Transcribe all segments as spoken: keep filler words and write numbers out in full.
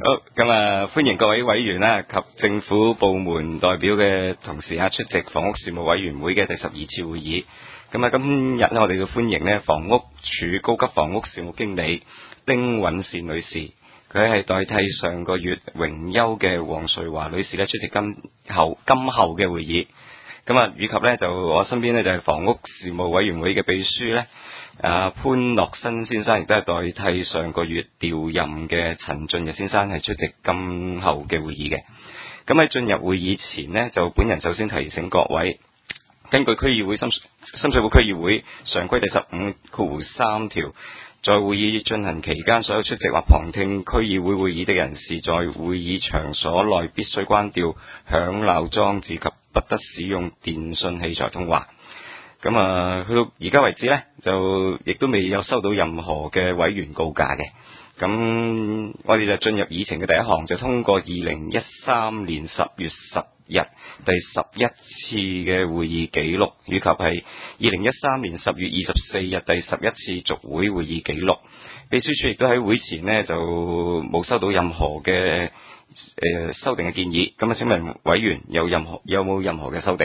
好，咁啊，歡迎各位委員啦及政府部門代表嘅同事啊出席房屋事務委員會嘅第十二次會議。咁啊，今日咧我哋要歡迎呢房屋署高級房屋事務經理丁允善女士，佢係代替上個月榮休嘅黃瑞華女士咧出席今後今後嘅會議。咁啊，以及咧就我身邊咧就係房屋事務委員會嘅秘書咧。啊，潘樂新先生亦都係代替上個月調任嘅陳俊日先生係出席今後嘅會議嘅。咁喺進入會議前呢，就本人首先提醒各位，根據區議會深深水埗區議會常規第十五括弧三條，在會議進行期間，所有出席或旁聽區議會會議的人士，在會議場所內必須關掉響鬧裝置及不得使用電訊器材通話。咁啊，去到而家為止呢，就亦都未有收到任何嘅委員告假嘅。咁我哋就進入議程嘅第一項，就通過二零一三年十月十日第十一次嘅會議記錄，以及係二零一三年十月二十四日第十一次續會會議記錄。秘書處亦都喺會前呢，就冇收到任何嘅誒、呃、修訂嘅建議。咁啊，請問委員有任何有冇任何嘅修訂？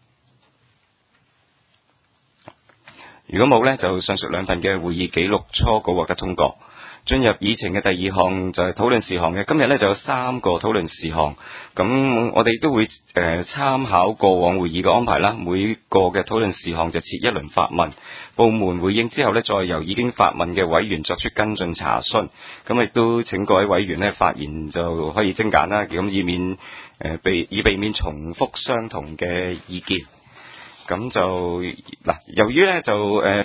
如果冇呢，就上述兩份嘅會議記錄初稿獲得通過。進入議程嘅第二項就係討論事項嘅。今日呢，就有三個討論事項，咁我哋都會誒、呃、參考過往會議嘅安排啦。每個嘅討論事項就設一輪發問，部門回應之後呢，再由已經發問嘅委員作出跟進查詢。咁亦都請各位委員呢發言就可以精簡啦，咁以免誒、呃、避以避免重複相同嘅意見。咁就嗱，由於呢，就誒。呃